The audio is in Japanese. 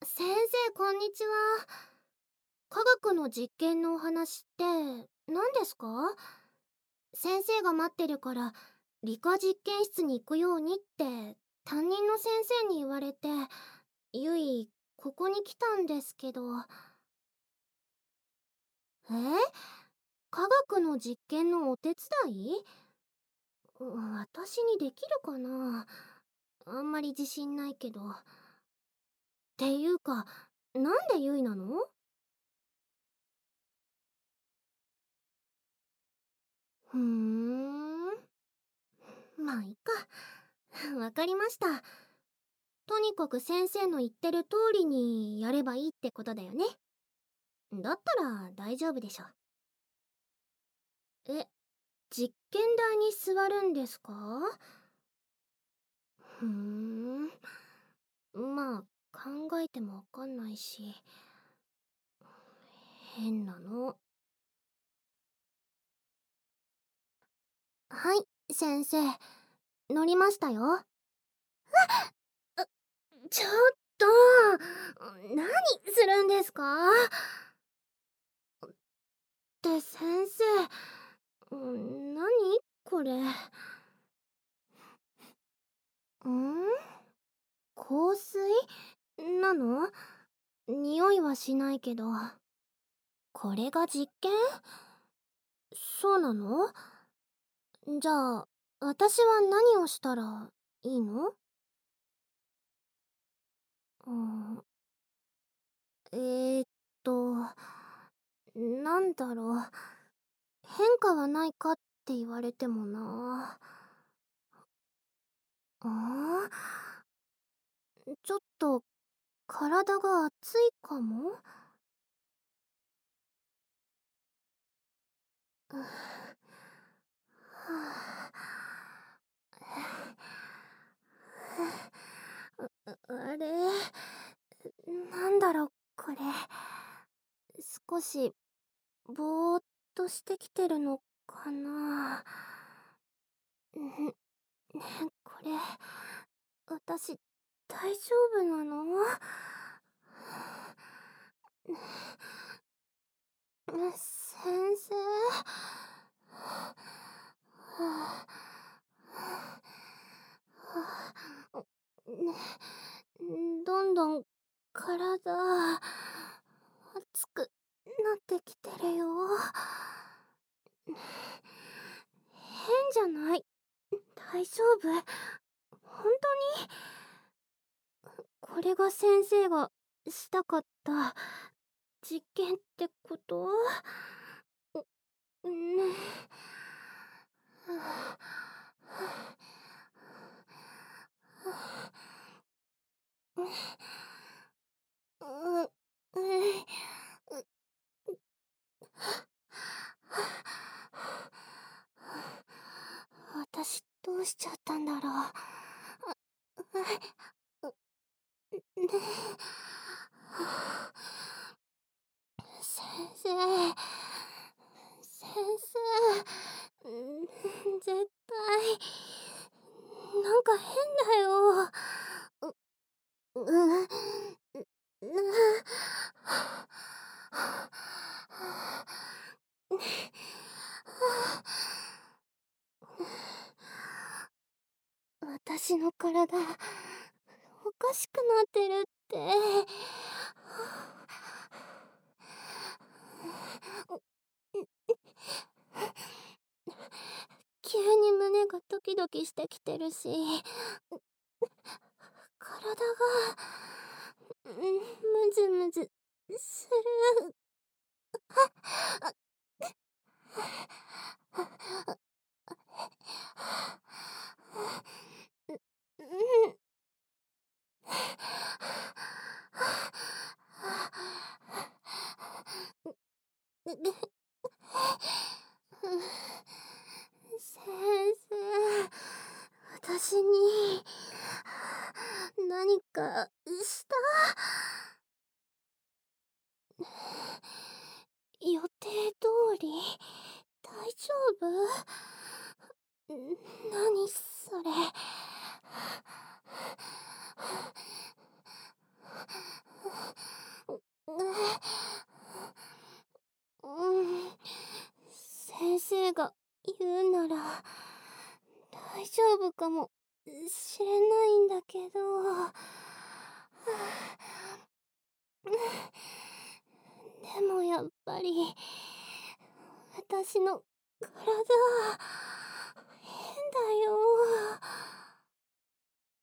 先生、こんにちは。科学の実験のお話って何ですか？先生が待ってるから理科実験室に行くようにって担任の先生に言われて、ゆい、ここに来たんですけど。え、科学の実験のお手伝い？私にできるかな？あんまり自信ないけど。っていうか、なんでゆいなの？ふーん。まあいいか。わかりました。とにかく先生の言ってる通りにやればいいってことだよね。だったら大丈夫でしょ。え、実験台に座るんですか？ふーん。まあ、考えてもわかんないし。変なの。はい、先生。乗りましたよ。ちょっと、何するんですか？って先生、何これ。香水なの？匂いはしないけど。これが実験？そうなの？じゃあ、私は何をしたらいいの？うん、えーっと、なんだろう。変化はないかって言われてもな。あちょっと体が熱いかも。はあれ、なんだろうこれ。少しぼーっとしてきてるのかな。ねえ、これ私大丈夫なの？先生。どんどん体熱くなってきてるよ。変じゃない？大丈夫？本当に？これが先生がしたかった実験ってこと？ね。う、私どうしちゃったんだろう。ね。先生、先生、絶対なんか変だよ。う、う、私の体おかしくなってるって。急に胸がドキドキしてきてるし、体がムズムズする。先生、私に何かした？予定通り大丈夫？何それ。 が言うなら大丈夫かもしれないんだけど、でもやっぱり私の体変だよ。